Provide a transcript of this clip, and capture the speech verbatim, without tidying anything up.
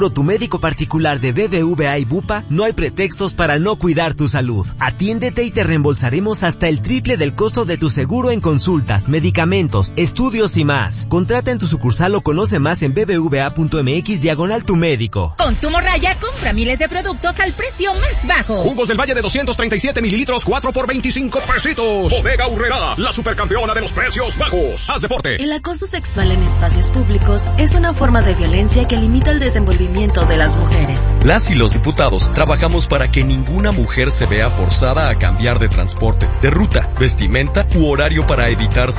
Tu médico particular de B B V A y Bupa, no hay pretextos para no cuidar tu salud. Atiéndete y te reembolsaremos hasta el triple del costo de tu seguro en consultas, medicamentos, estudios y más. Contrata en tu sucursal o conoce más en bbva.mx diagonal tu médico. Con tu morraya, compra miles de productos al precio más bajo. Jugos del Valle de doscientos treinta y siete mililitros, cuatro por veinticinco pesitos. Bodega Aurrerá, la supercampeona de los precios bajos. Haz deporte. El acoso sexual en espacios públicos es una forma de violencia que limita el desenvolvimiento de las mujeres. Las y los diputados trabajamos para que ninguna mujer se vea forzada a cambiar de transporte, de ruta, vestimenta u horario para evitar